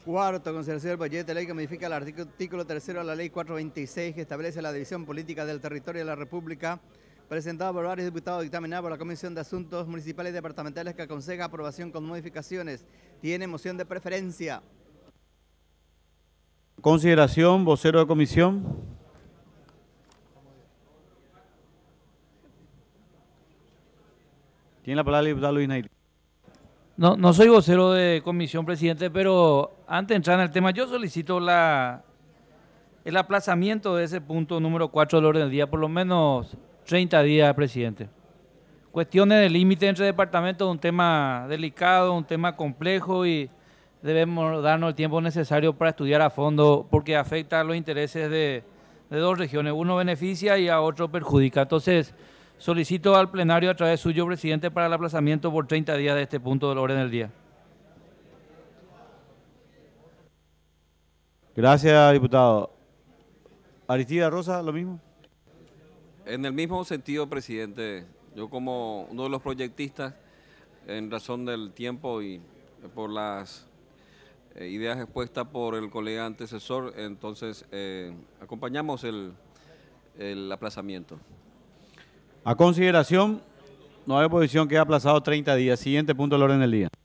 Cuarto, consideración del proyecto de ley que modifica el artículo 3 de la ley 426 que establece la división política del territorio de la República, presentado por varios diputados, dictaminado por la Comisión de Asuntos Municipales y Departamentales que aconseja aprobación con modificaciones. Tiene moción de preferencia. Consideración, vocero de comisión. Tiene la palabra el diputado Luis Nairi. No soy vocero de comisión, presidente, pero antes de entrar en el tema, yo solicito el aplazamiento de ese punto número 4 del orden del día, por lo menos 30 días, presidente. Cuestiones de límite entre departamentos, un tema delicado, un tema complejo y debemos darnos el tiempo necesario para estudiar a fondo porque afecta a los intereses de dos regiones. Uno beneficia y a otro perjudica. Entonces, solicito al plenario a través suyo, presidente, para el aplazamiento por 30 días de este punto del orden del día. Gracias, diputado. Aristida Rosa, lo mismo. En el mismo sentido, presidente, yo como uno de los proyectistas, en razón del tiempo y por las ideas expuestas por el colega antecesor, entonces acompañamos el aplazamiento. A consideración, no hay oposición, queda aplazado 30 días. Siguiente punto del orden del día.